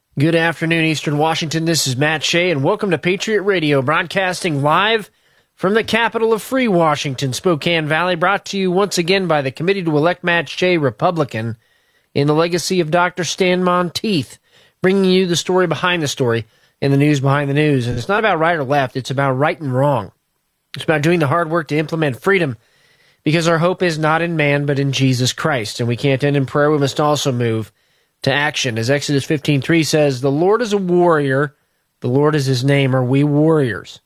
Good afternoon, Eastern Washington. This is Matt Shea, and welcome to Patriot Radio, broadcasting live from the capital of free Washington, Spokane Valley, brought to you once again by the Committee to Elect Matt Shea, Republican, in the legacy of Dr. Stan Monteith, bringing you the story behind the story and the news behind the news. And it's not about right or left, it's about right and wrong. It's about doing the hard work to implement freedom, because our hope is not in man, but in Jesus Christ. And we can't end in prayer, we must also move to action. As Exodus 15:3 says, the Lord is a warrior, the Lord is his name, are we warriors?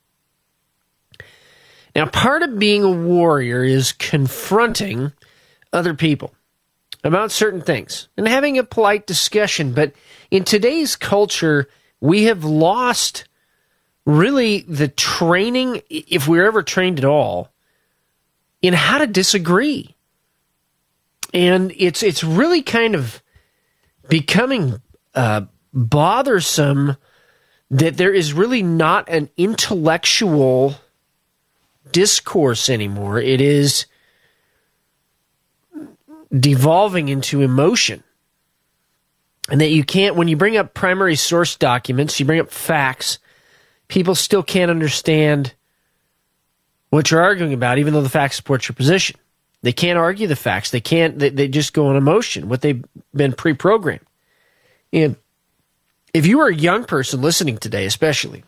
Now, part of being a warrior is confronting other people about certain things and having a polite discussion. But in today's culture, we have lost really the training, if we're ever trained at all, in how to disagree. And it's really kind of becoming bothersome that there is really not an intellectual discourse anymore. It is devolving into emotion. And that you can't, when you bring up primary source documents, you bring up facts, people still can't understand what you're arguing about, even though the facts support your position. They can't argue the facts. They just go on emotion, what they've been pre-programmed. And if you are a young person listening today, especially,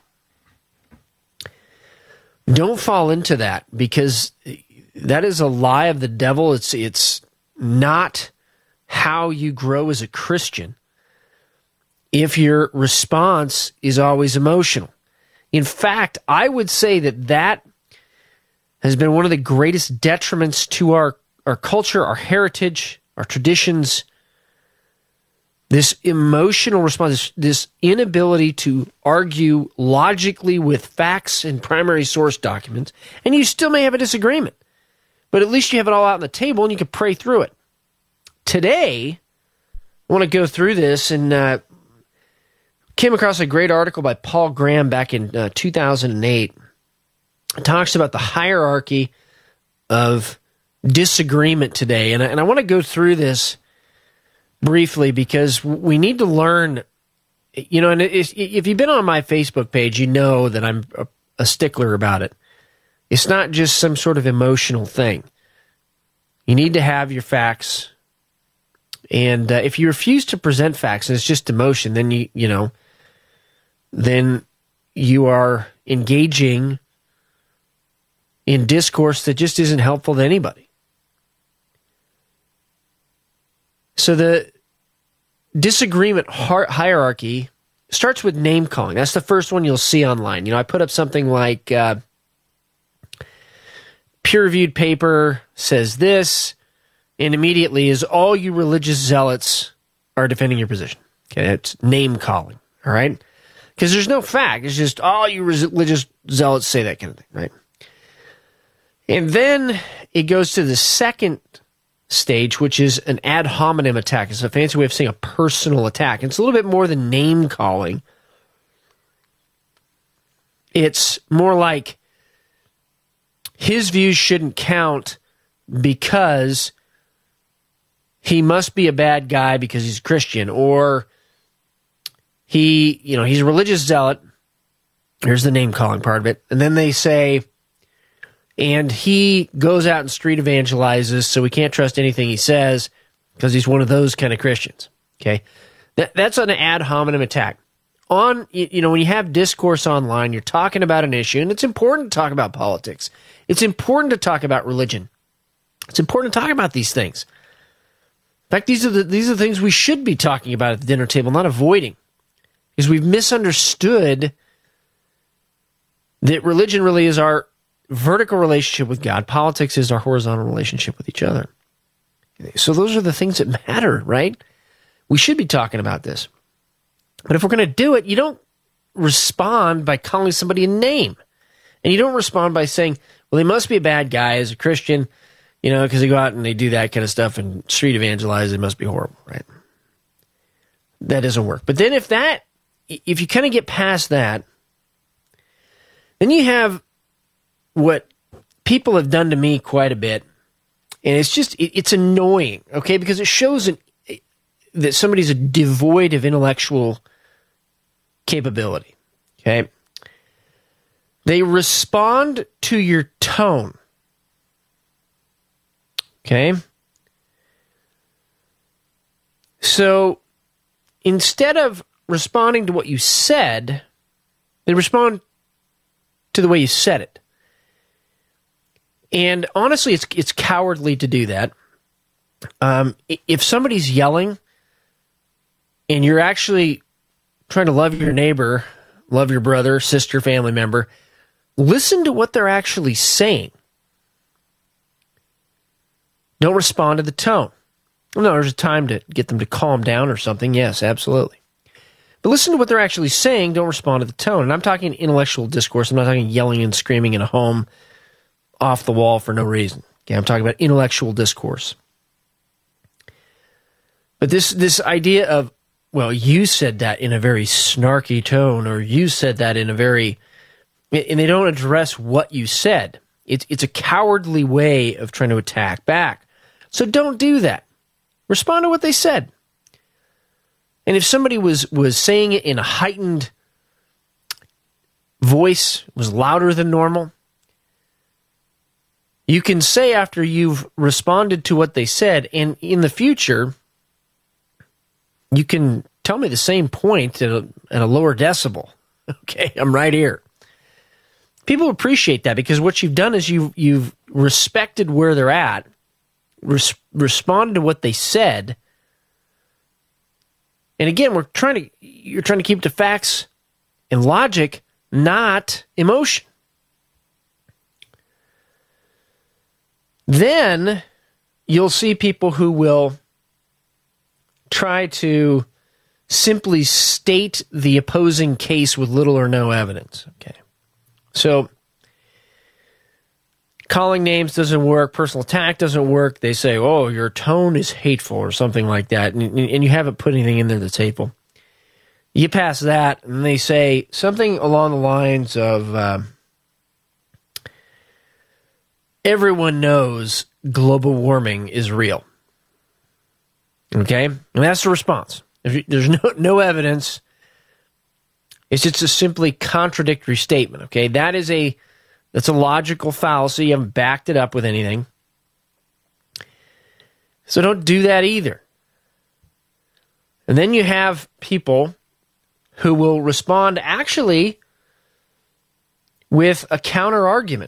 don't fall into that, because that is a lie of the devil. It's not how you grow as a Christian if your response is always emotional. In fact, I would say that has been one of the greatest detriments to our culture, our heritage, our traditions. This emotional response, this inability to argue logically with facts and primary source documents, and you still may have a disagreement, but at least you have it all out on the table and you can pray through it. Today, I want to go through this, and came across a great article by Paul Graham back in 2008. It talks about the hierarchy of disagreement today. And I want to go through this briefly, because we need to learn, and if you've been on my Facebook page, you know that I'm a stickler about it. It's not just some sort of emotional thing. You need to have your facts. And if you refuse to present facts and it's just emotion, then then you are engaging in discourse that just isn't helpful to anybody. So the disagreement hierarchy starts with name calling. That's the first one you'll see online. I put up something like peer-reviewed paper says this, and immediately is all you religious zealots are defending your position. Okay, that's name calling, all right? Because there's no fact. It's just all you religious zealots say that kind of thing, right? And then it goes to the second stage, which is an ad hominem attack. It's a fancy way of saying a personal attack. It's a little bit more than name calling. It's more like his views shouldn't count because he must be a bad guy because he's a Christian, or he's a religious zealot. Here's the name calling part of it. And then they say, and he goes out and street evangelizes, so we can't trust anything he says because he's one of those kind of Christians. Okay, that's an ad hominem attack. When you have discourse online, you're talking about an issue, and it's important to talk about politics. It's important to talk about religion. It's important to talk about these things. In fact, these are the things we should be talking about at the dinner table, not avoiding, because we've misunderstood that religion really is our vertical relationship with God. Politics is our horizontal relationship with each other. So those are the things that matter, right? We should be talking about this. But if we're going to do it, you don't respond by calling somebody a name. And you don't respond by saying, well, they must be a bad guy as a Christian, because they go out and they do that kind of stuff and street evangelize, it must be horrible, right? That doesn't work. But then if you kind of get past that, then you have what people have done to me quite a bit, and it's annoying, okay, because it shows that somebody's devoid of intellectual capability. Okay? They respond to your tone. Okay? So instead of responding to what you said, they respond to the way you said it. And honestly, it's cowardly to do that. If somebody's yelling and you're actually trying to love your neighbor, love your brother, sister, family member, listen to what they're actually saying. Don't respond to the tone. No, there's a time to get them to calm down or something. Yes, absolutely. But listen to what they're actually saying. Don't respond to the tone. And I'm talking intellectual discourse. I'm not talking yelling and screaming in a home off the wall for no reason. Okay, I'm talking about intellectual discourse. But this idea of, well, you said that in a very snarky tone, or you said that in a very, and they don't address what you said. It's a cowardly way of trying to attack back. So don't do that. Respond to what they said. And if somebody was saying it in a heightened voice, was louder than normal, you can say after you've responded to what they said, and in the future, you can tell me the same point at a lower decibel. Okay, I'm right here. People appreciate that because what you've done is you've respected where they're at, responded to what they said. And again, you're trying to keep to facts and logic, not emotion. Then you'll see people who will try to simply state the opposing case with little or no evidence. Okay. So calling names doesn't work, personal attack doesn't work. They say, oh, your tone is hateful or something like that, and you haven't put anything in there that's hateful. You pass that, and they say something along the lines of, everyone knows global warming is real. Okay? And that's the response. If there's no evidence, it's just a simply contradictory statement. Okay? That's a logical fallacy. You haven't backed it up with anything. So don't do that either. And then you have people who will respond actually with a counter argument.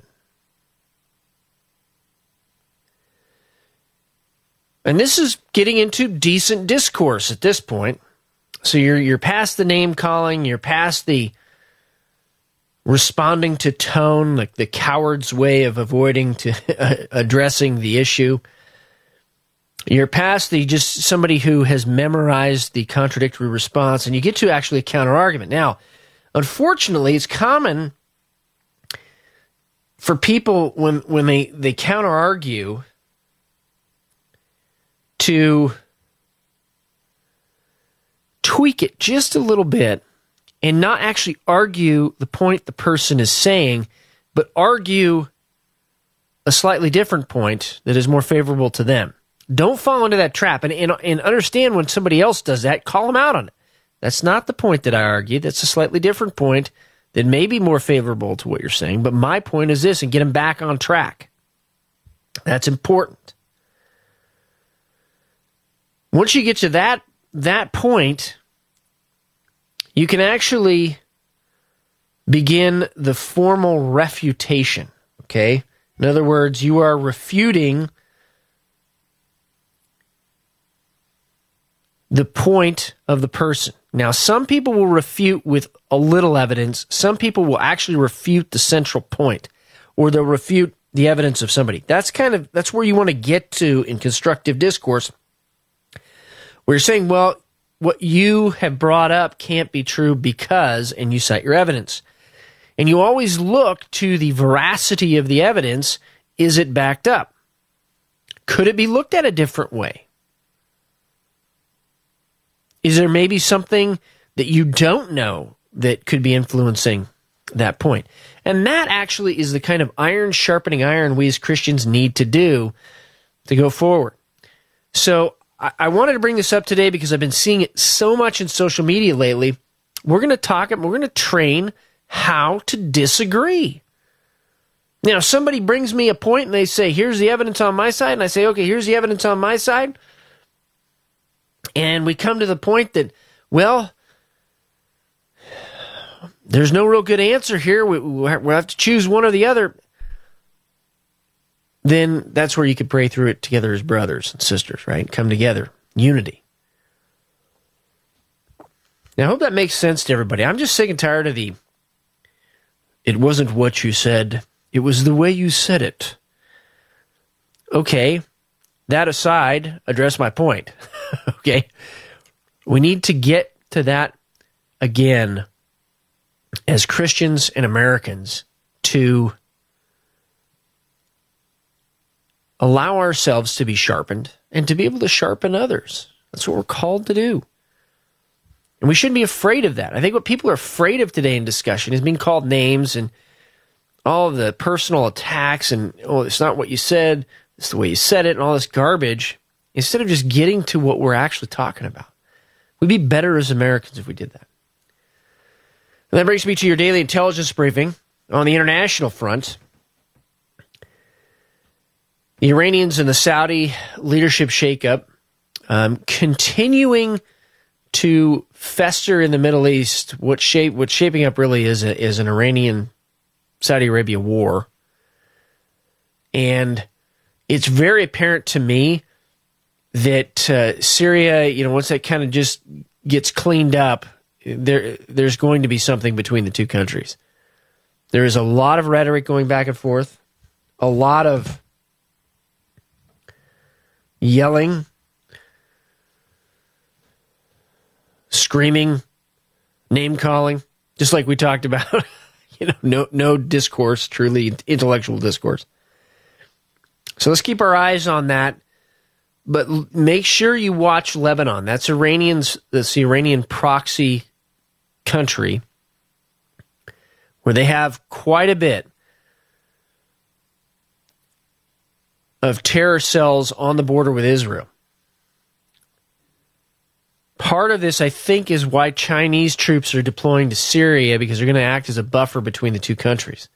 And this is getting into decent discourse at this point. So you're past the name calling, you're past the responding to tone, like the coward's way of avoiding to addressing the issue. You're past the just somebody who has memorized the contradictory response, and you get to actually a counter argument. Now, unfortunately, it's common for people when they counter argue to tweak it just a little bit and not actually argue the point the person is saying, but argue a slightly different point that is more favorable to them. Don't fall into that trap, and understand when somebody else does that, call them out on it. That's not the point that I argued. That's a slightly different point that may be more favorable to what you're saying, but my point is this, and get them back on track. That's important. Once you get to that point, you can actually begin the formal refutation, okay? In other words, you are refuting the point of the person. Now, some people will refute with a little evidence. Some people will actually refute the central point, or they'll refute the evidence of somebody. That's where you want to get to in constructive discourse, where you're saying, well, what you have brought up can't be true because, and you cite your evidence. And you always look to the veracity of the evidence. Is it backed up? Could it be looked at a different way? Is there maybe something that you don't know that could be influencing that point? And that actually is the kind of iron sharpening iron we as Christians need to do to go forward. So I wanted to bring this up today because I've been seeing it so much in social media lately, we're going to talk, we're going to train how to disagree. Now, somebody brings me a point and they say, here's the evidence on my side. And I say, okay, here's the evidence on my side. And we come to the point that, well, there's no real good answer here. We'll have to choose one or the other. Then that's where you could pray through it together as brothers and sisters, right? Come together. Unity. Now, I hope that makes sense to everybody. I'm just sick and tired of it wasn't what you said, it was the way you said it. Okay, that aside, address my point. Okay? We need to get to that again as Christians and Americans to allow ourselves to be sharpened and to be able to sharpen others. That's what we're called to do. And we shouldn't be afraid of that. I think what people are afraid of today in discussion is being called names and all of the personal attacks and, oh, it's not what you said, it's the way you said it, and all this garbage, instead of just getting to what we're actually talking about. We'd be better as Americans if we did that. And that brings me to your daily intelligence briefing on the international front. The Iranians and the Saudi leadership shakeup continuing to fester in the Middle East. What's shaping up really is an Iranian-Saudi Arabia war. And it's very apparent to me that Syria, once that kind of just gets cleaned up, there's going to be something between the two countries. There is a lot of rhetoric going back and forth, a lot of yelling, screaming, name-calling, just like we talked about. No discourse, truly intellectual discourse. So let's keep our eyes on that. But make sure you watch Lebanon. That's the Iranian proxy country where they have quite a bit of terror cells on the border with Israel. Part of this, I think, is why Chinese troops are deploying to Syria, because they're going to act as a buffer between the two countries.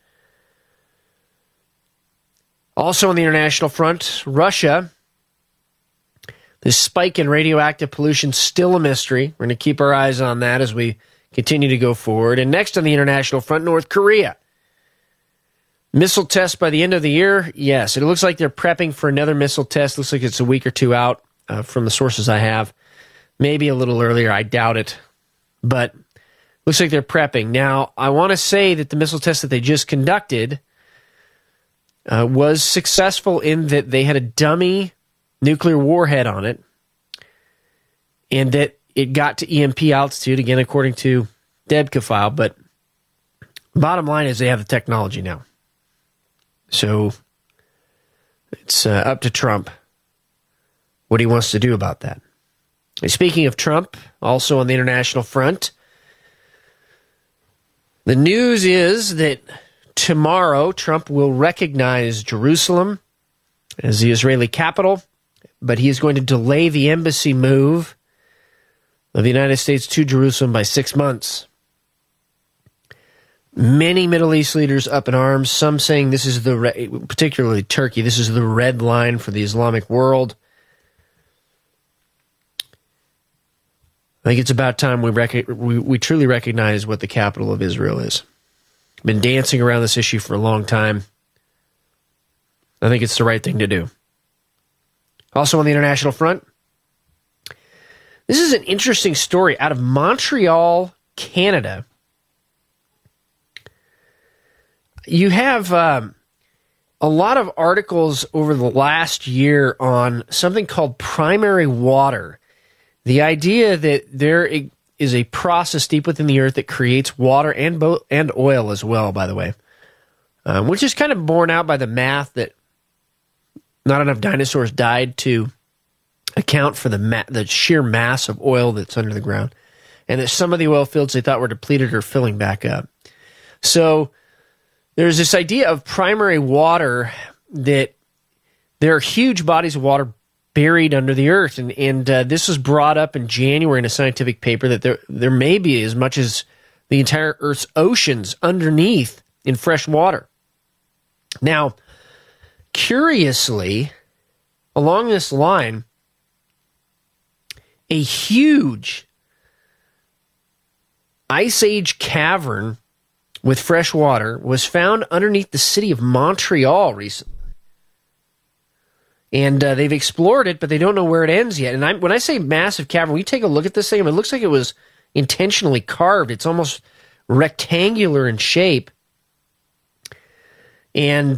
Also on the international front, Russia. This spike in radioactive pollution still a mystery. We're going to keep our eyes on that as we continue to go forward. And next on the international front, North Korea. Missile test by the end of the year? Yes. It looks like they're prepping for another missile test. Looks like it's a week or two out from the sources I have. Maybe a little earlier. I doubt it. But looks like they're prepping. Now, I want to say that the missile test that they just conducted was successful in that they had a dummy nuclear warhead on it, and that it got to EMP altitude, again, according to DEBCA file. But bottom line is they have the technology now. So it's up to Trump what he wants to do about that. And speaking of Trump, also on the international front, the news is that tomorrow Trump will recognize Jerusalem as the Israeli capital, but he is going to delay the embassy move of the United States to Jerusalem by 6 months. Many Middle East leaders up in arms, some saying this is particularly Turkey, this is the red line for the Islamic world. I think it's about time we truly recognize what the capital of Israel is. Been dancing around this issue for a long time. I think it's the right thing to do. Also on the international front, this is an interesting story out of Montreal, Canada. You have a lot of articles over the last year on something called primary water. The idea that there is a process deep within the earth that creates water and oil as well, by the way, which is kind of borne out by the math that not enough dinosaurs died to account for the sheer mass of oil that's under the ground, and that some of the oil fields they thought were depleted are filling back up. So there's this idea of primary water, that there are huge bodies of water buried under the earth. And this was brought up in January in a scientific paper that there may be as much as the entire Earth's oceans underneath in fresh water. Now, curiously, along this line, a huge Ice Age cavern with fresh water was found underneath the city of Montreal recently. And they've explored it, but they don't know where it ends yet. And when I say massive cavern, when you take a look at this thing, it looks like it was intentionally carved. It's almost rectangular in shape. And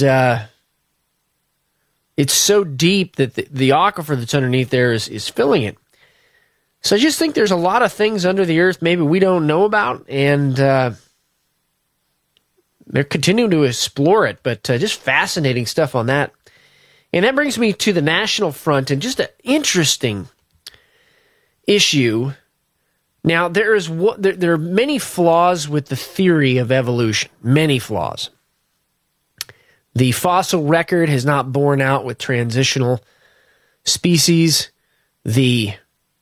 it's so deep that the aquifer that's underneath there is filling it. So I just think there's a lot of things under the earth maybe we don't know about, and they're continuing to explore it, but just fascinating stuff on that. And that brings me to the national front, and just an interesting issue. Now, there are many flaws with the theory of evolution, many flaws. The fossil record has not borne out with transitional species. The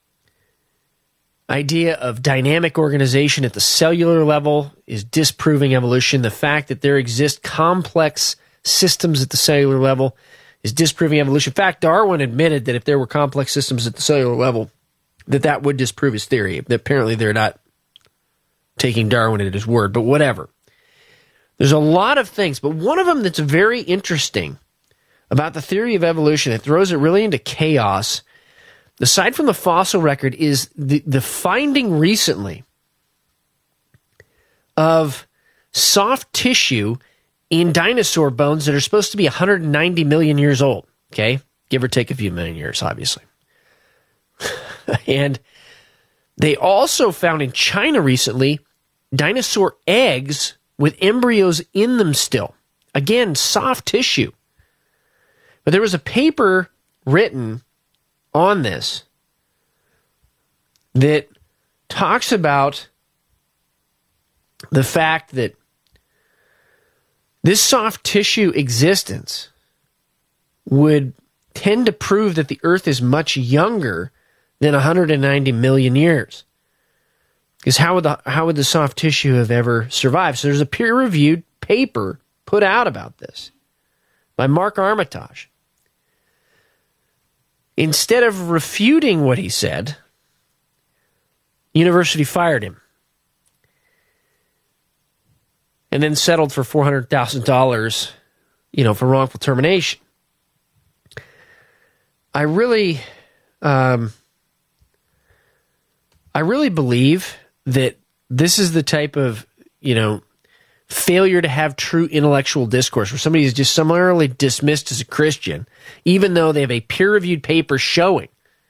idea of dynamic organization at the cellular level is disproving evolution. The fact that there exist complex systems at the cellular level is disproving evolution. In fact, Darwin admitted that if there were complex systems at the cellular level, that would disprove his theory. Apparently, they're not taking Darwin at his word, but whatever. There's a lot of things, but one of them that's very interesting about the theory of evolution that throws it really into chaos, aside from the fossil record, is the finding recently of soft tissue in dinosaur bones that are supposed to be 190 million years old, okay? Give or take a few million years, obviously. And they also found in China recently dinosaur eggs with embryos in them still. Again, soft tissue. But there was a paper written on this that talks about the fact that this soft tissue existence would tend to prove that the Earth is much younger than 190 million years. Because how would the soft tissue have ever survived? So there's a peer-reviewed paper put out about this by Mark Armitage. Instead of refuting what he said, university fired him and then settled for $400,000, for wrongful termination. I really believe that this is the type of, failure to have true intellectual discourse where somebody is just summarily dismissed as a Christian, even though they have a peer-reviewed paper showing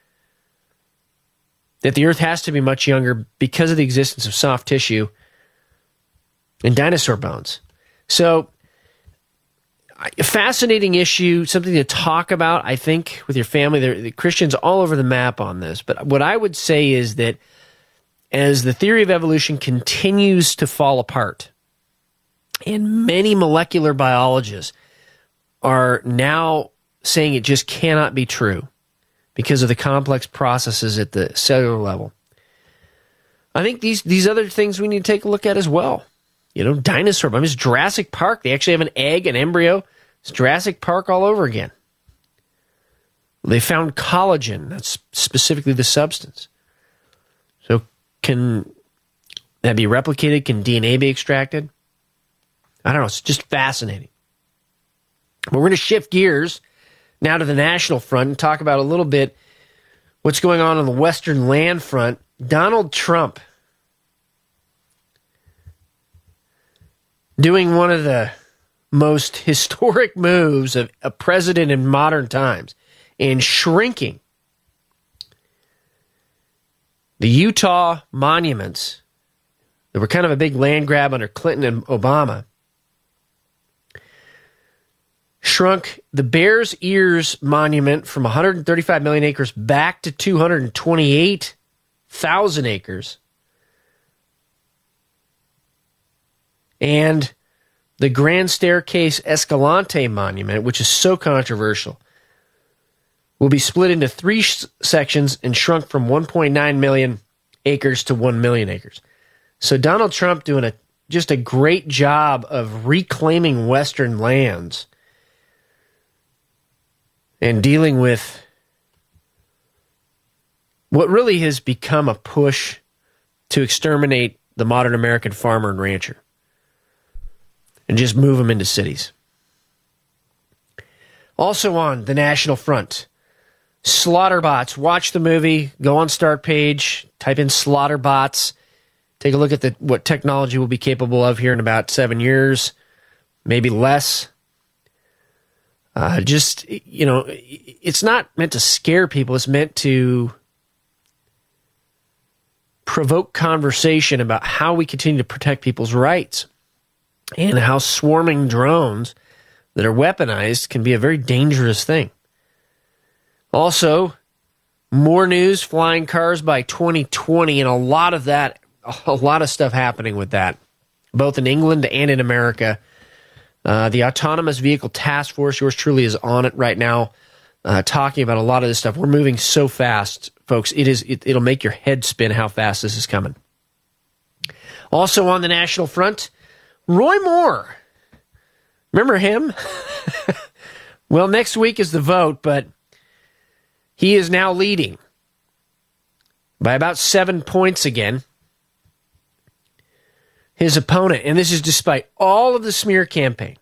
that the Earth has to be much younger because of the existence of soft tissue in dinosaur bones. So, a fascinating issue, something to talk about, I think, with your family. The Christians all over the map on this. But what I would say is that as the theory of evolution continues to fall apart, and many molecular biologists are now saying it just cannot be true because of the complex processes at the cellular level, I think these other things we need to take a look at as well. Dinosaur bones, Jurassic Park, they actually have an egg, an embryo. It's Jurassic Park all over again. They found collagen, that's specifically the substance. So can that be replicated? Can DNA be extracted? I don't know, it's just fascinating. But we're going to shift gears now to the national front and talk about a little bit what's going on the Western land front. Donald Trump doing one of the most historic moves of a president in modern times and shrinking the Utah monuments that were kind of a big land grab under Clinton and Obama. Shrunk the Bears Ears Monument from 135 million acres back to 228,000 acres. And the Grand Staircase Escalante Monument, which is so controversial, will be split into three sections and shrunk from 1.9 million acres to 1 million acres. So Donald Trump doing just a great job of reclaiming Western lands and dealing with what really has become a push to exterminate the modern American farmer and rancher and just move them into cities. Also on the National Front, Slaughterbots. Watch the movie, go on Start Page, type in Slaughterbots, take a look at what technology will be capable of here in about 7 years, maybe less. It's not meant to scare people. It's meant to provoke conversation about how we continue to protect people's rights and how swarming drones that are weaponized can be a very dangerous thing. Also, more news, flying cars by 2020, and a lot of stuff happening with that, both in England and in America. The Autonomous Vehicle Task Force, yours truly, is on it right now, talking about a lot of this stuff. We're moving so fast, folks. It'll make your head spin how fast this is coming. Also on the National Front, Roy Moore. Remember him? Well, next week is the vote, but he is now leading by about 7 points again. His opponent, and this is despite all of the smear campaign.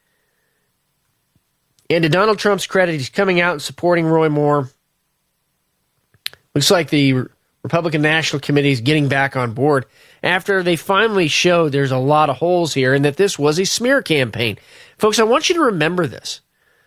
And to Donald Trump's credit, he's coming out and supporting Roy Moore. Looks like the Republican National Committee is getting back on board after they finally showed there's a lot of holes here and that this was a smear campaign. Folks, I want you to remember this.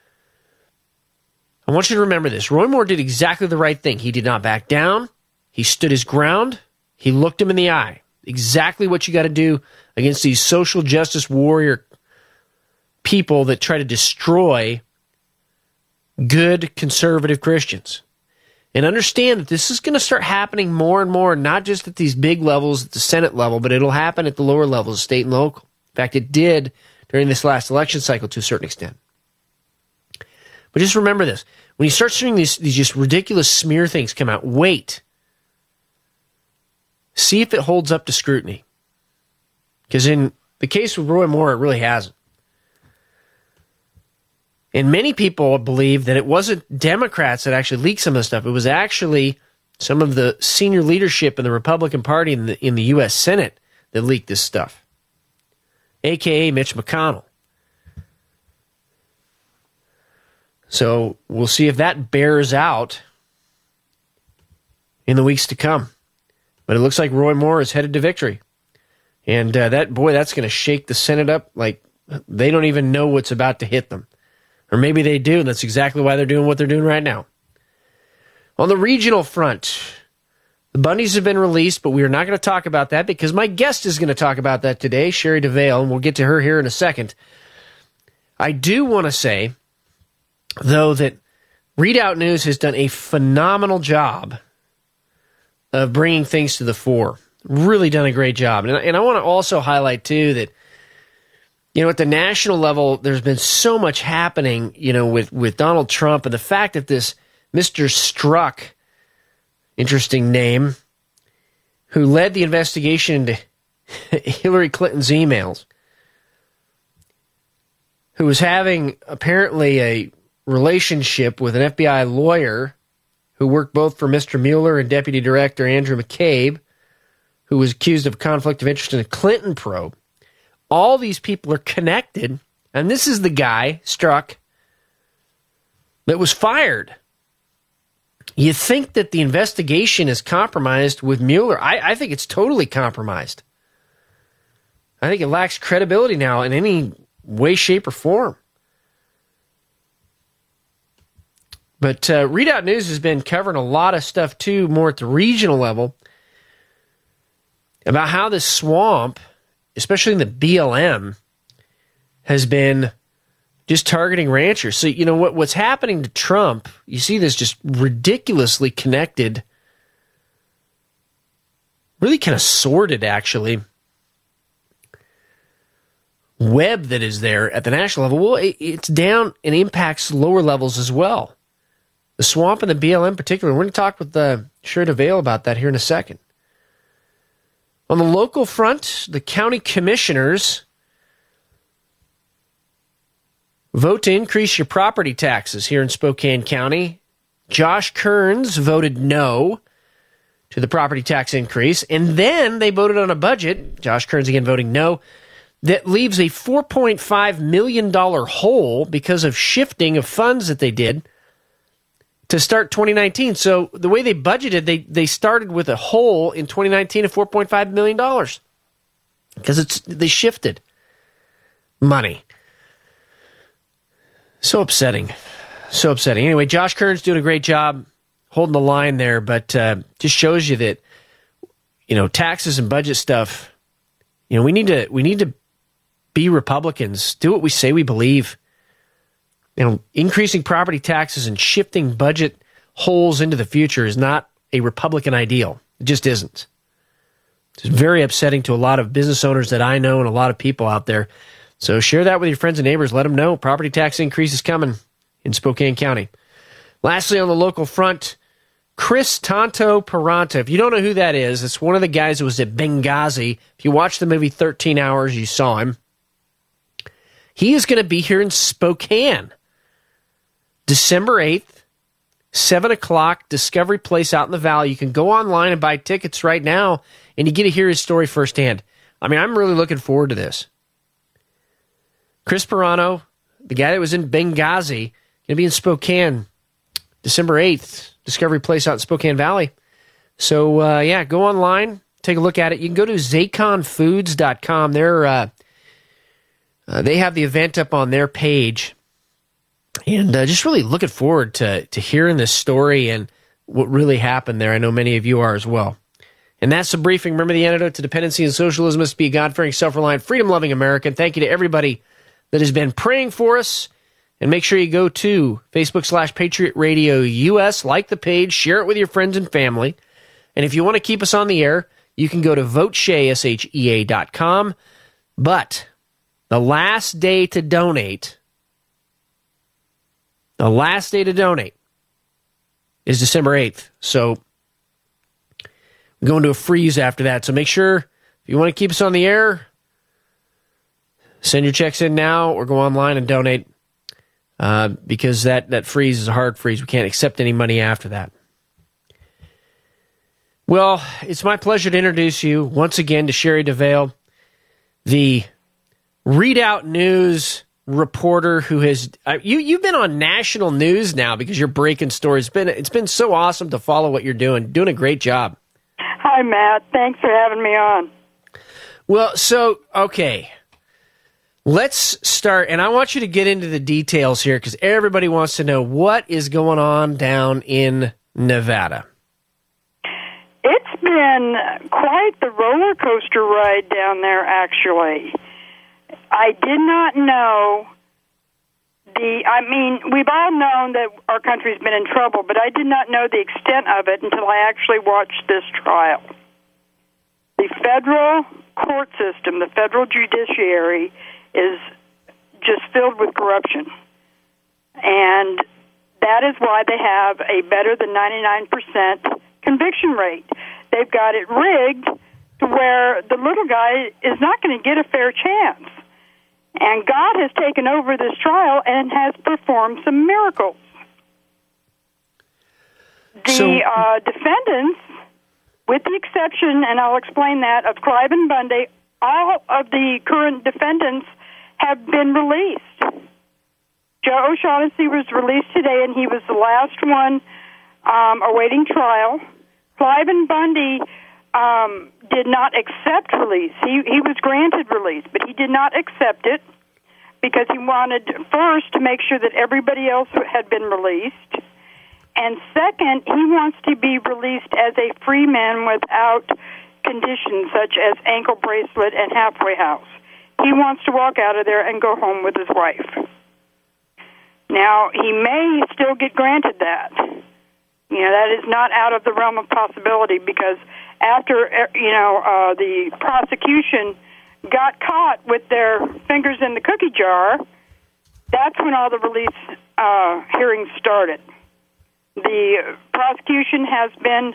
Roy Moore did exactly the right thing. He did not back down. He stood his ground. He looked him in the eye. Exactly what you got to do against these social justice warrior people that try to destroy good conservative Christians. And understand that this is going to start happening more and more, not just at these big levels at the Senate level, but it'll happen at the lower levels, state and local. In fact, it did during this last election cycle to a certain extent. But just remember this. When you start seeing these just ridiculous smear things come out, wait. See if it holds up to scrutiny. Because in the case with Roy Moore, it really hasn't. And many people believe that it wasn't Democrats that actually leaked some of the stuff. It was actually some of the senior leadership in the Republican Party in the U.S. Senate that leaked this stuff, a.k.a. Mitch McConnell. So we'll see if that bears out in the weeks to come. But it looks like Roy Moore is headed to victory. And that's going to shake the Senate up like they don't even know what's about to hit them. Or maybe they do, and that's exactly why they're doing what they're doing right now. On the regional front, the Bundys have been released, but we are not going to talk about that because my guest is going to talk about that today, Sherry DeVale, and we'll get to her here in a second. I do want to say, though, that Readout News has done a phenomenal job of bringing things to the fore. Really done a great job. And I want to also highlight, too, that at the national level, there's been so much happening, with Donald Trump and the fact that this Mr. Strzok, interesting name, who led the investigation into Hillary Clinton's emails, who was having apparently a relationship with an FBI lawyer who worked both for Mr. Mueller and Deputy Director Andrew McCabe, who was accused of conflict of interest in a Clinton probe. All these people are connected, and this is the guy, Strzok, that was fired. You think that the investigation is compromised with Mueller. I think it's totally compromised. I think it lacks credibility now in any way, shape, or form. But Readout News has been covering a lot of stuff, too, more at the regional level, about how this swamp, especially in the BLM, has been just targeting ranchers. So, what's happening to Trump, you see this just ridiculously connected, really kind of sordid, actually, web that is there at the national level. Well, it's down and impacts lower levels as well. the swamp and the BLM in particular. We're going to talk with Sherry DeVale about that here in a second. On the local front, the county commissioners vote to increase your property taxes here in Spokane County. Josh Kearns voted no to the property tax increase, and then they voted on a budget, Josh Kearns again voting no, that leaves a $4.5 million hole because of shifting of funds that they did to start 2019. So the way they budgeted, they started with a hole in 2019 of $4.5 million because they shifted money. So upsetting. So upsetting. Anyway, Josh Kearns doing a great job holding the line there, but just shows you that, taxes and budget stuff, we need to be Republicans, do what we say we believe. Increasing property taxes and shifting budget holes into the future is not a Republican ideal. It just isn't. It's very upsetting to a lot of business owners that I know and a lot of people out there. So share that with your friends and neighbors. Let them know property tax increase is coming in Spokane County. Lastly, on the local front, Chris Tonto Peranta. If you don't know who that is, it's one of the guys who was at Benghazi. If you watched the movie 13 Hours, you saw him. He is going to be here in Spokane, December 8th, 7 o'clock, Discovery Place out in the Valley. You can go online and buy tickets right now, and you get to hear his story firsthand. I'm really looking forward to this. Chris Perano, the guy that was in Benghazi, going to be in Spokane, December 8th, Discovery Place out in Spokane Valley. So, go online, take a look at it. You can go to zakonfoods.com. They have the event up on their page. And just really looking forward to hearing this story and what really happened there. I know many of you are as well. And that's the briefing. Remember, the antidote to dependency and socialism must be a God-fearing, self-reliant, freedom-loving American. Thank you to everybody that has been praying for us. And make sure you go to Facebook/Patriot Radio US, like the page, share it with your friends and family. And if you want to keep us on the air, you can go to voteshea.com. But the last day to donate is December 8th. So we're going to a freeze after that. So make sure, if you want to keep us on the air, send your checks in now or go online and donate. Because that freeze is a hard freeze. We can't accept any money after that. Well, it's my pleasure to introduce you once again to Sherry DeVale, the Readout News reporter who has you've been on national news now because you're breaking stories. It's been so awesome to follow what you're doing a great job. Hi, Matt. Thanks for having me on. Well, so okay. Let's start, and I want you to get into the details here because everybody wants to know what is going on down in Nevada. It's been quite the roller coaster ride down there, actually. I did not know we've all known that our country's been in trouble, but I did not know the extent of it until I actually watched this trial. The federal court system, the federal judiciary, is just filled with corruption. And that is why they have a better than 99% conviction rate. They've got it rigged to where the little guy is not going to get a fair chance. And God has taken over this trial and has performed some miracles. The defendants, with the exception, and I'll explain that, of Cliven Bundy, all of the current defendants have been released. Joe O'Shaughnessy was released today, and he was the last one awaiting trial. Cliven Bundy did not accept release. He was granted release, but he did not accept it because he wanted first to make sure that everybody else had been released. And second, he wants to be released as a free man without conditions such as ankle bracelet and halfway house. He wants to walk out of there and go home with his wife. Now, he may still get granted that. That is not out of the realm of possibility because after, the prosecution got caught with their fingers in the cookie jar, that's when all the release hearings started. The prosecution has been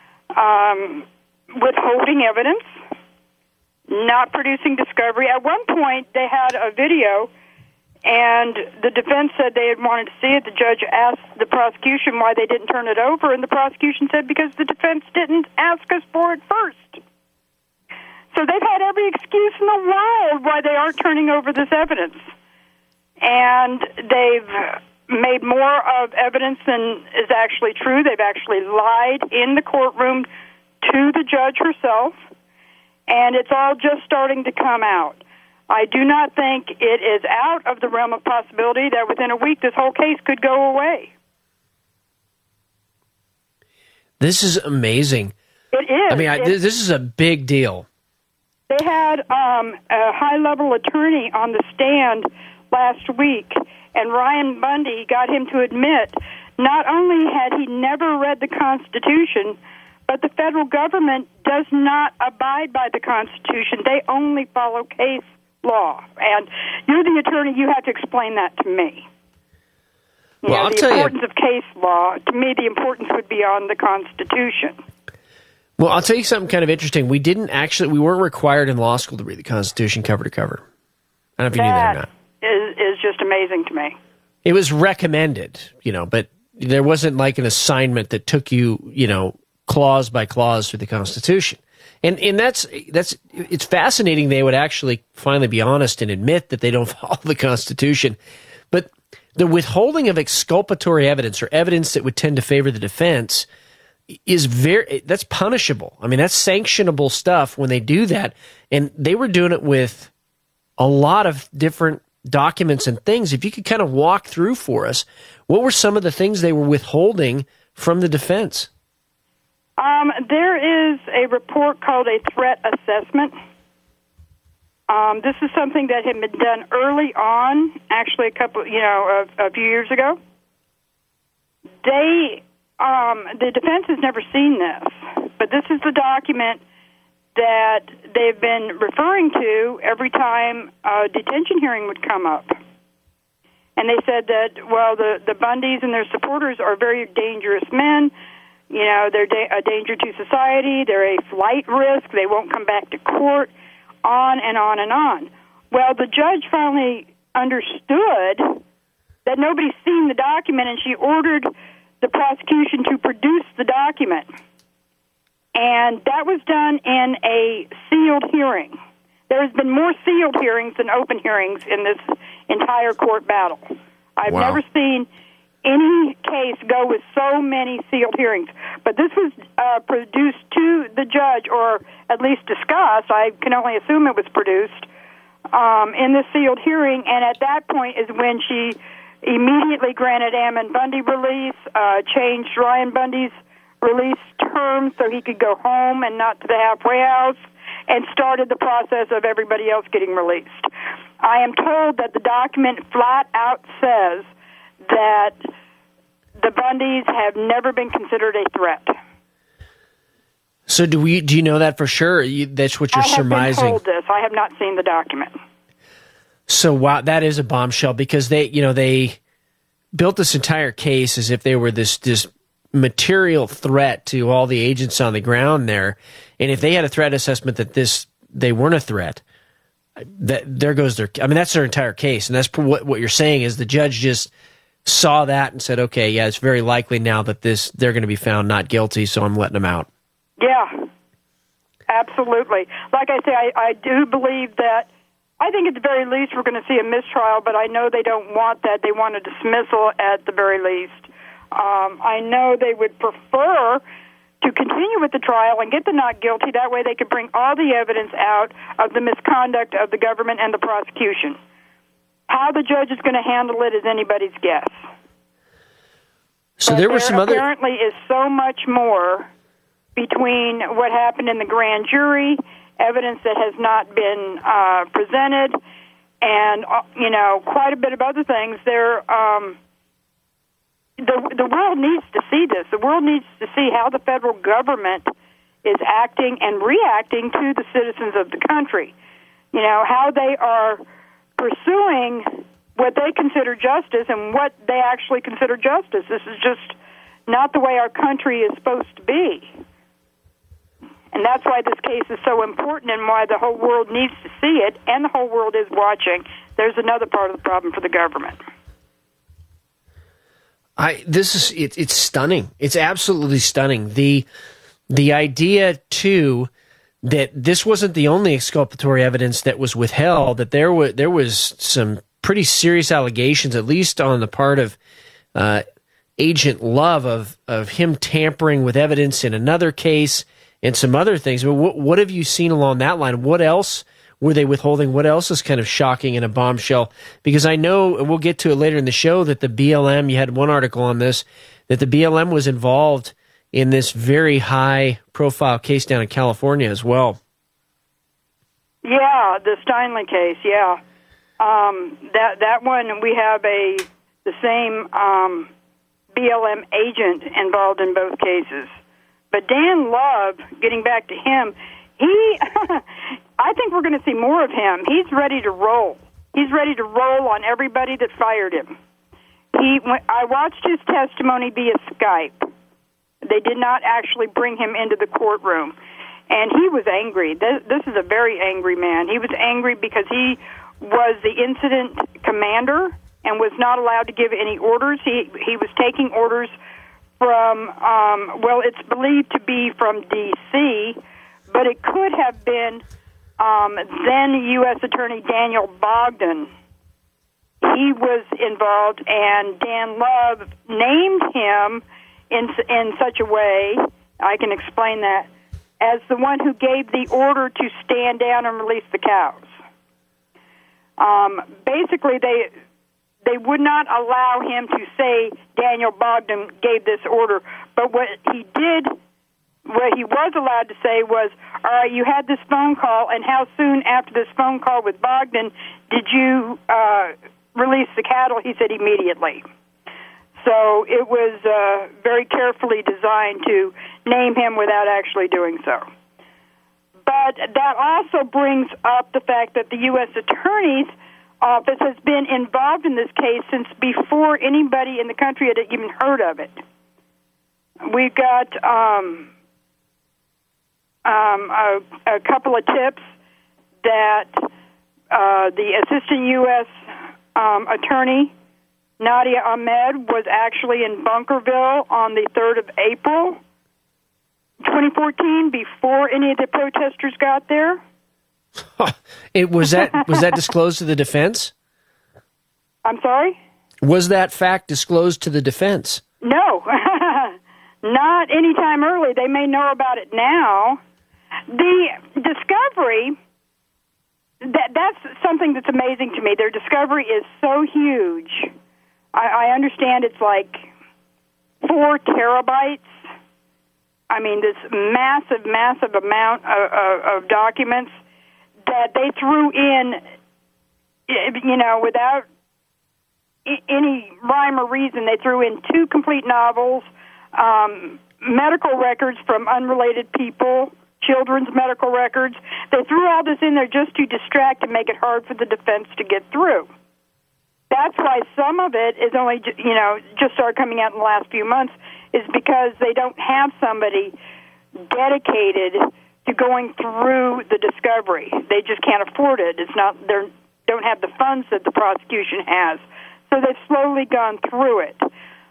withholding evidence, not producing discovery. At one point, they had a video, and the defense said they had wanted to see it. The judge asked the prosecution why they didn't turn it over, and the prosecution said because the defense didn't ask us for it first. So they've had every excuse in the world why they aren't turning over this evidence. And they've made more of evidence than is actually true. They've actually lied in the courtroom to the judge herself, and it's all just starting to come out. I do not think it is out of the realm of possibility that within a week this whole case could go away. This is amazing. It is. I mean, this is a big deal. They had a high-level attorney on the stand last week, and Ryan Bundy got him to admit not only had he never read the Constitution, but the federal government does not abide by the Constitution. They only follow case law. And you're the attorney, you have to explain that to me. I'll tell you. The importance of case law, to me, the importance would be on the Constitution. Well, I'll tell you something kind of interesting. We weren't required in law school to read the Constitution cover to cover. I don't know if you knew that or not. Is just amazing to me. It was recommended, but there wasn't like an assignment that took you, clause by clause through the Constitution. And that's it's fascinating they would actually finally be honest and admit that they don't follow the Constitution. But the withholding of exculpatory evidence or evidence that would tend to favor the defense is that's punishable. I mean, that's sanctionable stuff when they do that. And they were doing it with a lot of different documents and things. If you could kind of walk through for us, what were some of the things they were withholding from the defense? There is a report called a threat assessment. This is something that had been done early on, actually a few years ago. The defense has never seen this, but this is the document that they've been referring to every time a detention hearing would come up. And they said that, the Bundys and their supporters are very dangerous men. They're a danger to society. They're a flight risk. They won't come back to court, on and on and on. Well, the judge finally understood that nobody's seen the document, and she ordered the prosecution to produce the document. And that was done in a sealed hearing. There has been more sealed hearings than open hearings in this entire court battle. I've never seen any case go with so many sealed hearings. But this was produced to the judge, or at least discussed. I can only assume it was produced in the sealed hearing. And at that point is when she immediately granted Ammon Bundy release, changed Ryan Bundy's release terms so he could go home and not to the halfway house, and started the process of everybody else getting released. I am told that the document flat out says that the Bundys have never been considered a threat. So do you know that for sure? That's what you're surmising? I have been told this. I have not seen the document. So wow, that is a bombshell, because they built this entire case as if they were this material threat to all the agents on the ground there. And if they had a threat assessment that they weren't a threat, there goes that's their entire case. And that's what you're saying is the judge just saw that and said, okay, yeah, it's very likely now that they're going to be found not guilty, so I'm letting them out. Yeah, absolutely. Like I say, I do believe that, I think at the very least we're going to see a mistrial, but I know they don't want that. They want a dismissal at the very least. I know they would prefer to continue with the trial and get the not guilty. That way they could bring all the evidence out of the misconduct of the government and the prosecution. How the judge is going to handle it is anybody's guess. So there were some other... apparently is so much more between what happened in the grand jury, evidence that has not been presented, and quite a bit of other things. The world needs to see this. The world needs to see how the federal government is acting and reacting to the citizens of the country. How they are pursuing what they consider justice and what they actually consider justice. This is just not the way our country is supposed to be. And that's why this case is so important and why the whole world needs to see it, and the whole world is watching. There's another part of the problem for the government. It's stunning. It's absolutely stunning. The idea, too, that this wasn't the only exculpatory evidence that was withheld, that there was some pretty serious allegations, at least on the part of Agent Love, of him tampering with evidence in another case and some other things. But what have you seen along that line? What else were they withholding? What else is kind of shocking in a bombshell? Because I know, and we'll get to it later in the show, that the BLM, you had one article on this, that the BLM was involved in this very high-profile case down in California as well. Yeah, the Steinle case, yeah. That one, we have the same BLM agent involved in both cases. But Dan Love, getting back to him, I think we're going to see more of him. He's ready to roll. He's ready to roll on everybody that fired him. I watched his testimony via Skype. They did not actually bring him into the courtroom. And he was angry. This is a very angry man. He was angry because he was the incident commander and was not allowed to give any orders. He was taking orders from, it's believed to be from D.C., but it could have been then U.S. Attorney Daniel Bogdan. He was involved, and Dan Love named him in such a way, I can explain that, as the one who gave the order to stand down and release the cows. Basically, they would not allow him to say Daniel Bogdan gave this order, but what he was allowed to say was, all right, you had this phone call, and how soon after this phone call with Bogdan did you release the cattle? He said immediately. So it was very carefully designed to name him without actually doing so. But that also brings up the fact that the U.S. Attorney's Office has been involved in this case since before anybody in the country had even heard of it. We've got a couple of tips that the Assistant U.S. Attorney, Nadia Ahmed, was actually in Bunkerville on the 3rd of April, 2014, before any of the protesters got there. Was that disclosed to the defense? I'm sorry? Was that fact disclosed to the defense? No, not any time early. They may know about it now. The discovery, that's something that's amazing to me. Their discovery is so huge. I understand it's like 4 terabytes. I mean, this massive, massive amount of documents that they threw in, without any rhyme or reason. They threw in 2 complete novels, medical records from unrelated people, children's medical records. They threw all this in there just to distract and make it hard for the defense to get through. That's why some of it is only, just started coming out in the last few months, is because they don't have somebody dedicated to going through the discovery. They just can't afford it. It's not, they don't have the funds that the prosecution has. So they've slowly gone through it.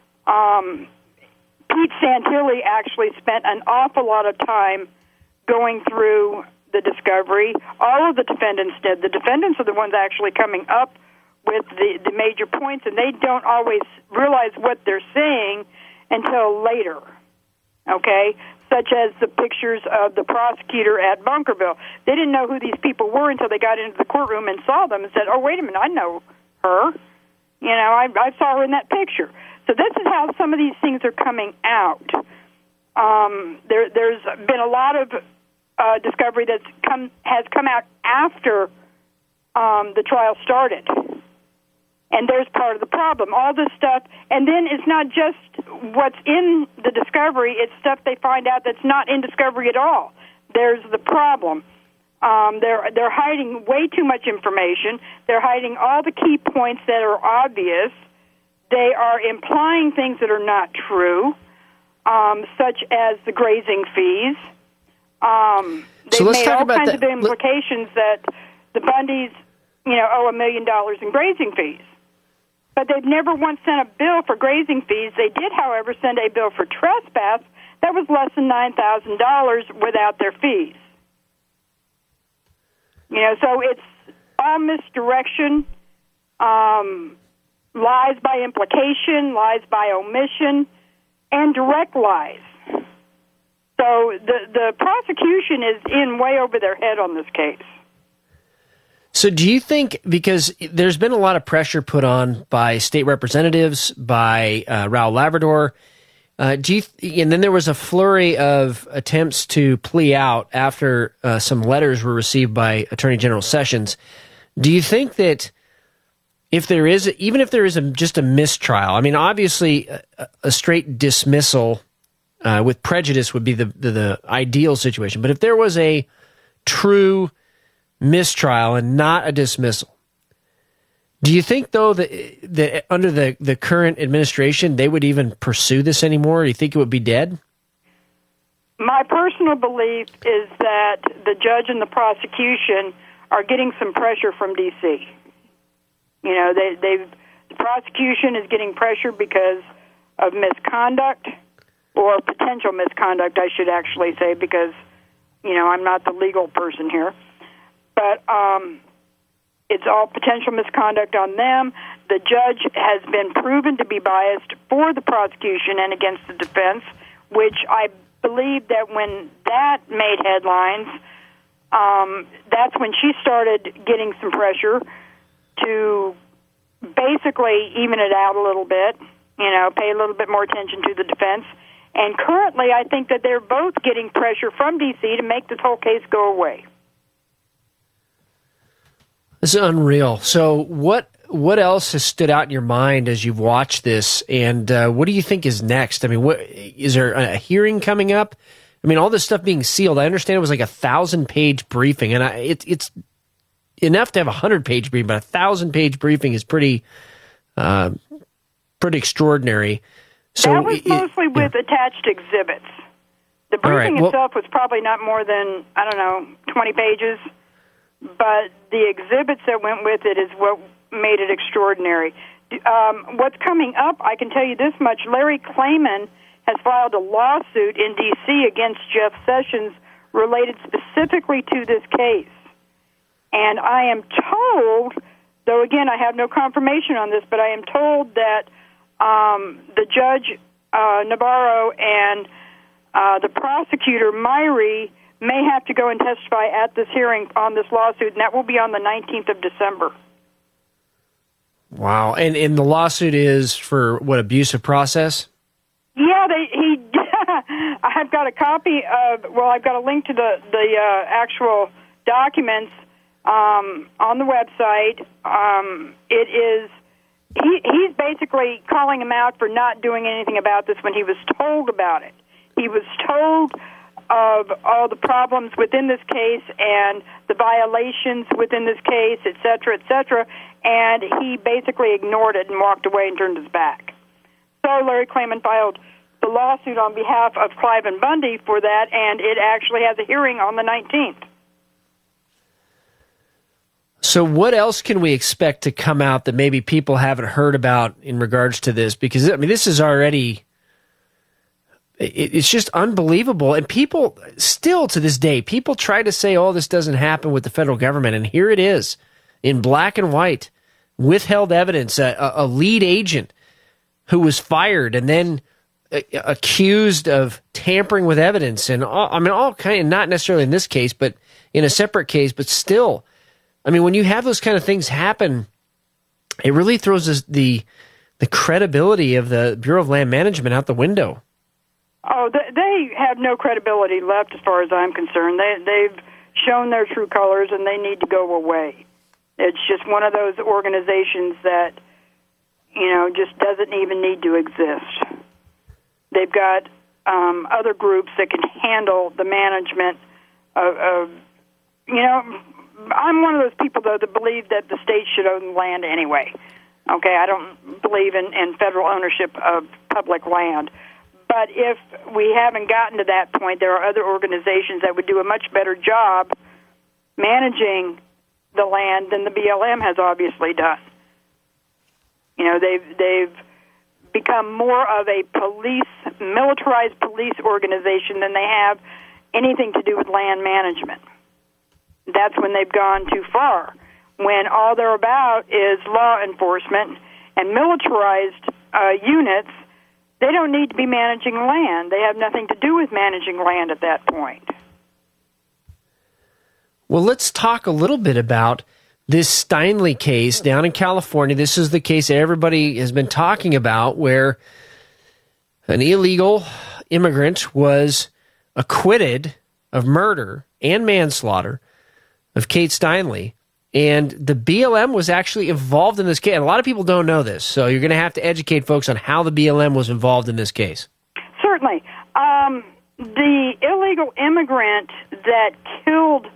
Pete Santilli actually spent an awful lot of time going through the discovery. All of the defendants did. The defendants are the ones actually coming up with the major points, and they don't always realize what they're saying until later, okay? Such as the pictures of the prosecutor at Bunkerville. They didn't know who these people were until they got into the courtroom and saw them and said, oh, wait a minute, I know her. I saw her in that picture. So this is how some of these things are coming out. There's been a lot of discovery has come out after the trial started. And there's part of the problem. All this stuff, and then it's not just what's in the discovery, it's stuff they find out that's not in discovery at all. There's the problem. They're hiding way too much information. They're hiding all the key points that are obvious. They are implying things that are not true. such as the grazing fees. So let's made talk all about kinds of implications that the Bundys, owe $1 million in grazing fees. But they've never once sent a bill for grazing fees. They did, however, send a bill for trespass that was less than $9,000 without their fees. So it's all misdirection, lies by implication, lies by omission, and direct lies. So the prosecution is in way over their head on this case. So do you think, because there's been a lot of pressure put on by state representatives, by Raul Labrador, and then there was a flurry of attempts to plea out after some letters were received by Attorney General Sessions. Do you think that even if there is just a mistrial, I mean, obviously a straight dismissal with prejudice would be the ideal situation, but if there was a true mistrial and not a dismissal, do you think, though, that under the current administration, they would even pursue this anymore? Do you think it would be dead? My personal belief is that the judge and the prosecution are getting some pressure from D.C. The prosecution is getting pressure because of misconduct, or potential misconduct, I should actually say, because, I'm not the legal person here. But it's all potential misconduct on them. The judge has been proven to be biased for the prosecution and against the defense, which I believe that when that made headlines, that's when she started getting some pressure to basically even it out a little bit, pay a little bit more attention to the defense. And currently, I think that they're both getting pressure from D.C. to make this whole case go away. This is unreal. So what else has stood out in your mind as you've watched this, and what do you think is next? I mean, is there a hearing coming up? I mean, all this stuff being sealed, I understand it was like 1,000-page briefing, and it's enough to have 100-page briefing, but 1,000-page briefing is pretty extraordinary. So that was mostly with attached exhibits. The briefing itself was probably not more than, 20 pages. But the exhibits that went with it is what made it extraordinary. What's coming up, I can tell you this much. Larry Klayman has filed a lawsuit in D.C. against Jeff Sessions related specifically to this case. And I am told, though again I have no confirmation on this, but I am told that the judge, Navarro, and the prosecutor, Myrie, may have to go and testify at this hearing on this lawsuit, and that will be on the 19th of December. Wow. And the lawsuit is for what, abusive process? Yeah, I've got a copy of, I've got a link to the actual documents on the website. It is, he's basically calling him out for not doing anything about this when he was told about it. He was told of all the problems within this case and the violations within this case, et cetera, and he basically ignored it and walked away and turned his back. So Larry Klayman filed the lawsuit on behalf of Cliven Bundy for that, and it actually has a hearing on the 19th. So what else can we expect to come out that maybe people haven't heard about in regards to this? Because, this is already... It's just unbelievable. And people, still to this day, people try to say, this doesn't happen with the federal government. And here it is, in black and white, withheld evidence, a lead agent who was fired and then accused of tampering with evidence. And all kind of, not necessarily in this case, but in a separate case, but still. When you have those kind of things happen, it really throws the credibility of the Bureau of Land Management out the window. Oh, they have no credibility left as far as I'm concerned. They've shown their true colors, and they need to go away. It's just one of those organizations that, just doesn't even need to exist. They've got other groups that can handle the management of I'm one of those people, though, that believe that the state should own land anyway. Okay, I don't believe in federal ownership of public land. But if we haven't gotten to that point, there are other organizations that would do a much better job managing the land than the BLM has obviously done. You know, they've become more of a militarized police organization than they have anything to do with land management. That's when they've gone too far, when all they're about is law enforcement and militarized units. They don't need to be managing land. They have nothing to do with managing land at that point. Well, let's talk a little bit about this Steinle case down in California. This is the case everybody has been talking about, where an illegal immigrant was acquitted of murder and manslaughter of Kate Steinle. And the BLM was actually involved in this case. And a lot of people don't know this, so you're going to have to educate folks on how the BLM was involved in this case. Certainly. The illegal immigrant that killed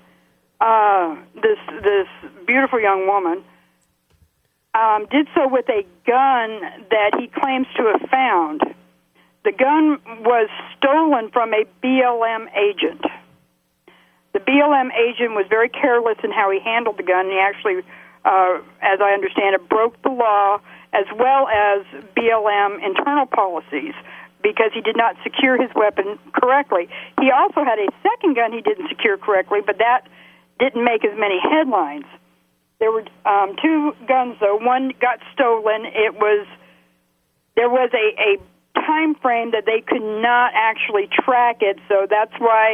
this beautiful young woman did so with a gun that he claims to have found. The gun was stolen from a BLM agent. The BLM agent was very careless in how he handled the gun. He actually, as I understand it, broke the law as well as BLM internal policies because he did not secure his weapon correctly. He also had a second gun he didn't secure correctly, but that didn't make as many headlines. There were two guns, though. One got stolen. There was a time frame that they could not actually track it, so that's why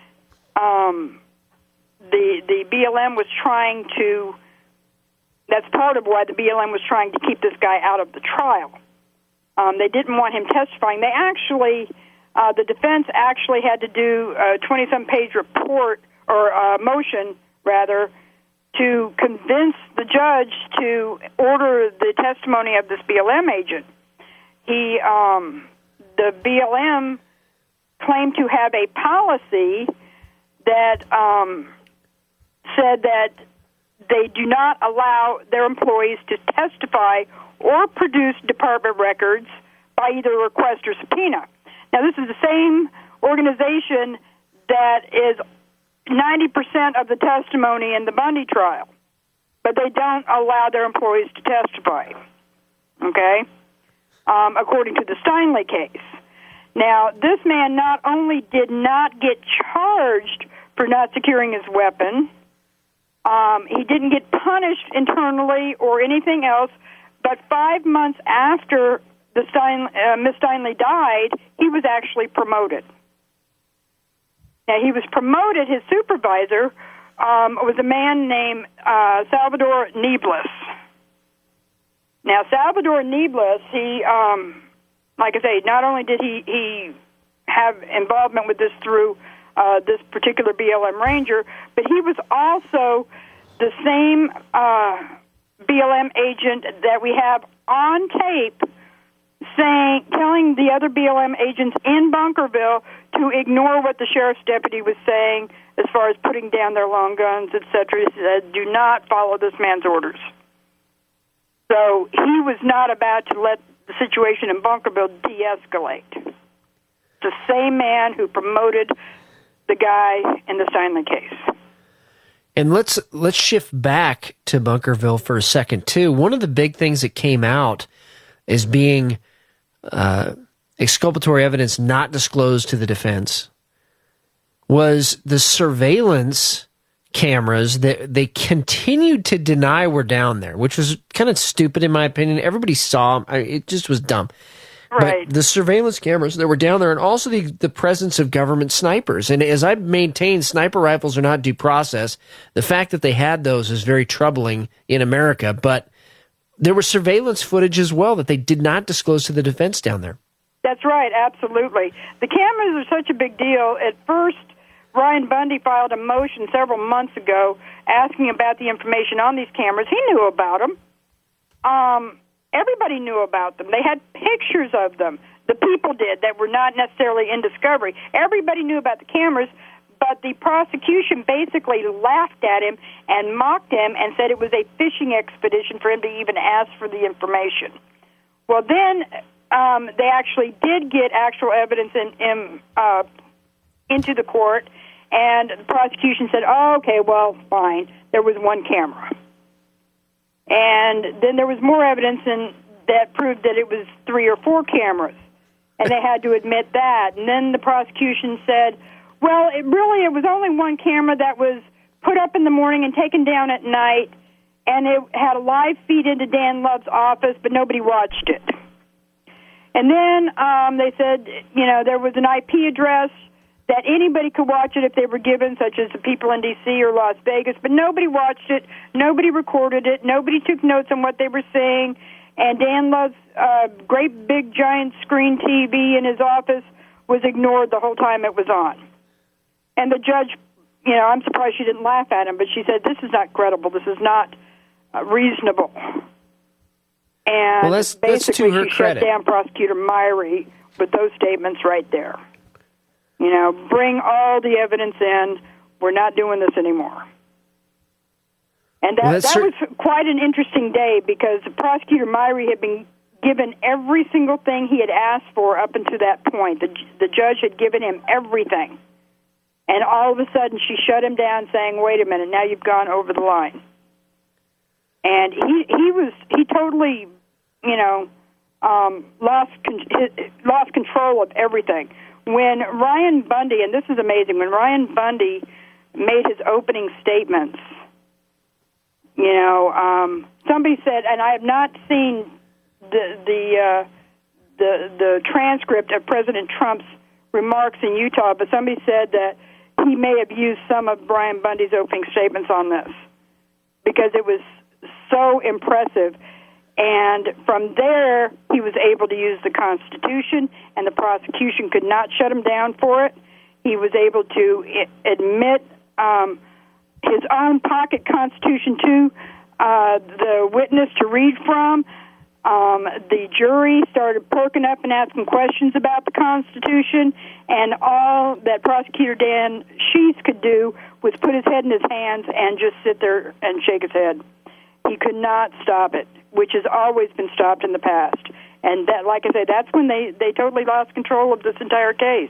the BLM was trying to. That's part of why the BLM was trying to keep this guy out of the trial. They didn't want him testifying. They actually, the defense actually had to do a 20-some-page report or motion, rather, to convince the judge to order the testimony of this BLM agent. The BLM claimed to have a policy that said that they do not allow their employees to testify or produce department records by either request or subpoena. Now, this is the same organization that is 90% of the testimony in the Bundy trial, but they don't allow their employees to testify, okay, according to the Steinle case. Now, this man not only did not get charged for not securing his weapon, he didn't get punished internally or anything else, but 5 months after Miss Steinle died, he was actually promoted. Now, he was promoted. His supervisor was a man named Salvador Niebles. Now, Salvador Niebles, he, like I say, not only did he have involvement with this through this particular BLM ranger, but he was also the same BLM agent that we have on tape telling the other BLM agents in Bunkerville to ignore what the sheriff's deputy was saying as far as putting down their long guns, etc. He said, do not follow this man's orders. So he was not about to let the situation in Bunkerville de-escalate. It's the same man who promoted the guy in the Steinle case. And let's shift back to Bunkerville for a second, too. One of the big things that came out as being exculpatory evidence not disclosed to the defense was the surveillance cameras that they continued to deny were down there, which was kind of stupid in my opinion. Everybody saw them. It just was dumb. Right. But the surveillance cameras that were down there, and also the presence of government snipers. And as I've maintained, sniper rifles are not due process. The fact that they had those is very troubling in America. But there was surveillance footage as well that they did not disclose to the defense down there. That's right, absolutely. The cameras are such a big deal. At first, Ryan Bundy filed a motion several months ago asking about the information on these cameras. He knew about them. Everybody knew about them. They had pictures of them. The people did that were not necessarily in discovery. Everybody knew about the cameras, but the prosecution basically laughed at him and mocked him and said it was a fishing expedition for him to even ask for the information. Well, then they actually did get actual evidence into the court, and the prosecution said, "Oh, okay, well, fine. There was one camera." And then there was more evidence that proved that it was 3 or 4 cameras, and they had to admit that. And then the prosecution said, well, it was only one camera that was put up in the morning and taken down at night, and it had a live feed into Dan Love's office, but nobody watched it. And then they said, there was an IP address that anybody could watch it if they were given, such as the people in D.C. or Las Vegas, but nobody watched it, nobody recorded it, nobody took notes on what they were saying, and Dan Love's great big giant screen TV in his office was ignored the whole time it was on. And the judge, I'm surprised she didn't laugh at him, but she said, this is not credible, this is not reasonable. And that's basically to her she credit. shut down Prosecutor Myrie with those statements right there. Bring all the evidence in. We're not doing this anymore. And that was quite an interesting day because Prosecutor Myrie had been given every single thing he had asked for up until that point. The judge had given him everything. And all of a sudden she shut him down saying, wait a minute, now you've gone over the line. And he totally, lost control of everything. When Ryan Bundy, and this is amazing, when Ryan Bundy made his opening statements, somebody said, and I have not seen the transcript of President Trump's remarks in Utah, but somebody said that he may have used some of Brian Bundy's opening statements on this because it was so impressive. And from there, he was able to use the Constitution, and the prosecution could not shut him down for it. He was able to admit his own pocket Constitution to the witness to read from. The jury started perking up and asking questions about the Constitution, and all that Prosecutor Dan Sheets could do was put his head in his hands and just sit there and shake his head. He could not stop it, which has always been stopped in the past. And that, like I say, that's when they totally lost control of this entire case.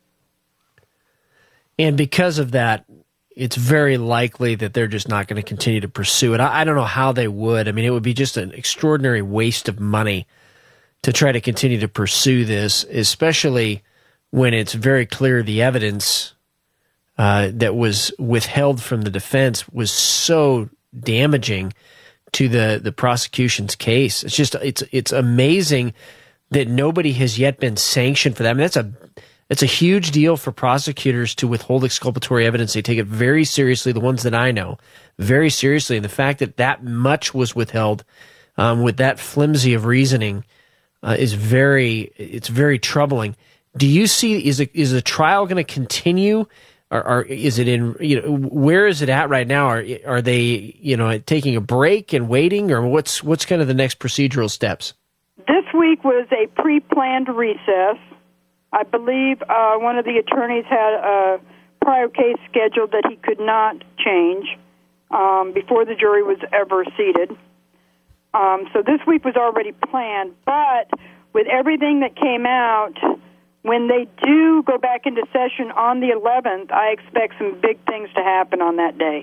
And because of that, it's very likely that they're just not going to continue to pursue it. I don't know how they would. I mean, it would be just an extraordinary waste of money to try to continue to pursue this, especially when it's very clear the evidence that was withheld from the defense was so damaging to the prosecution's case. It's just it's amazing that nobody has yet been sanctioned for that. I mean, it's a huge deal for prosecutors to withhold exculpatory evidence. They take it very seriously, the ones that I know, very seriously. And the fact that much was withheld with that flimsy of reasoning is very troubling. Do you see, is the trial going to continue? Or is it in, where is it at right now? Are they, taking a break and waiting, or what's kind of the next procedural steps? This week was a pre-planned recess. I believe one of the attorneys had a prior case scheduled that he could not change before the jury was ever seated. So this week was already planned, but with everything that came out, when they do go back into session on the 11th, I expect some big things to happen on that date.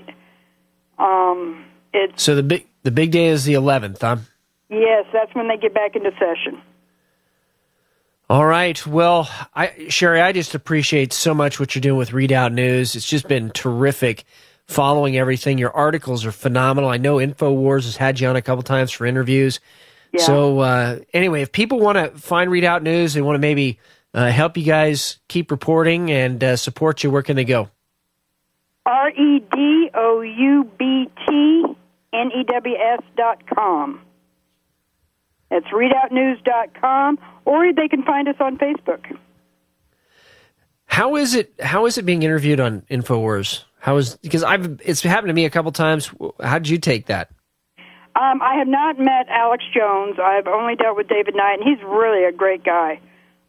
So the big day is the 11th, huh? Yes, that's when they get back into session. All right. Well, Sherry, I just appreciate so much what you're doing with Readout News. It's just been terrific following everything. Your articles are phenomenal. I know InfoWars has had you on a couple times for interviews. Yeah. So anyway, if people want to find Readout News, they want to maybe help you guys keep reporting and support you, where can they go? RedoubtNews.com. That's readoutnews.com, or they can find us on Facebook. How is it being interviewed on InfoWars? Because it's happened to me a couple times. How did you take that? I have not met Alex Jones. I've only dealt with David Knight, and he's really a great guy.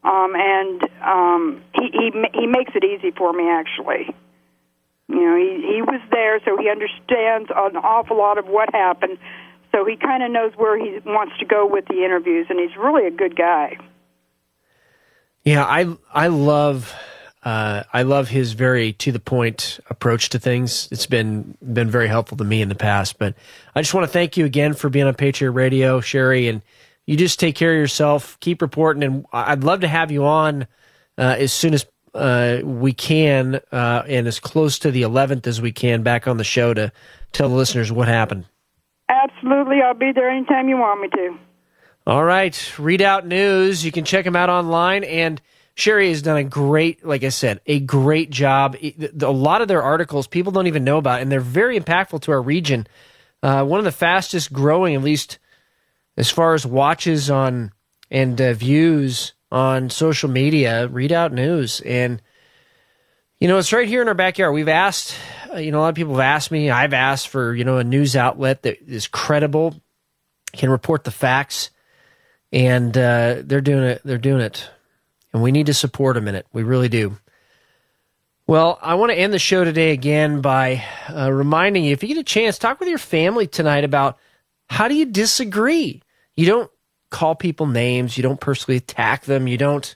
He makes it easy for me, actually. He was there, so he understands an awful lot of what happened. So he kind of knows where he wants to go with the interviews, and he's really a good guy. Yeah, I love his very to the point approach to things. It's been very helpful to me in the past. But I just want to thank you again for being on Patriot Radio, Sherry, and you just take care of yourself. Keep reporting, and I'd love to have you on as soon as we can, and as close to the 11th as we can, back on the show to tell the listeners what happened. Absolutely. I'll be there anytime you want me to. All right. Redoubt News. You can check them out online. And Sherry has done a great, like I said, a great job. A lot of their articles people don't even know about, and they're very impactful to our region. One of the fastest growing, at least as far as watches on and views on social media, Redoubt News. And, it's right here in our backyard. We've asked, a lot of people have asked me, I've asked for, a news outlet that is credible, can report the facts, and they're doing it. They're doing it. And we need to support them in it. We really do. Well, I want to end the show today again by reminding you, if you get a chance, talk with your family tonight about how do you disagree. You don't call people names. You don't personally attack them. You don't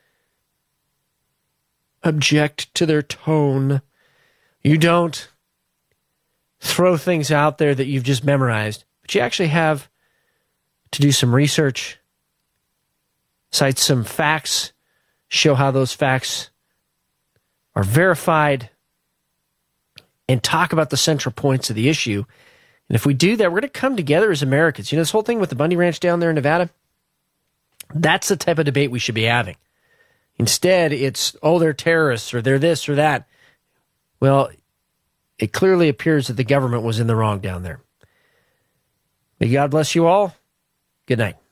object to their tone. You don't throw things out there that you've just memorized. But you actually have to do some research, cite some facts, show how those facts are verified, and talk about the central points of the issue. And if we do that, we're going to come together as Americans. This whole thing with the Bundy Ranch down there in Nevada, that's the type of debate we should be having. Instead, it's, they're terrorists, or they're this or that. Well, it clearly appears that the government was in the wrong down there. May God bless you all. Good night.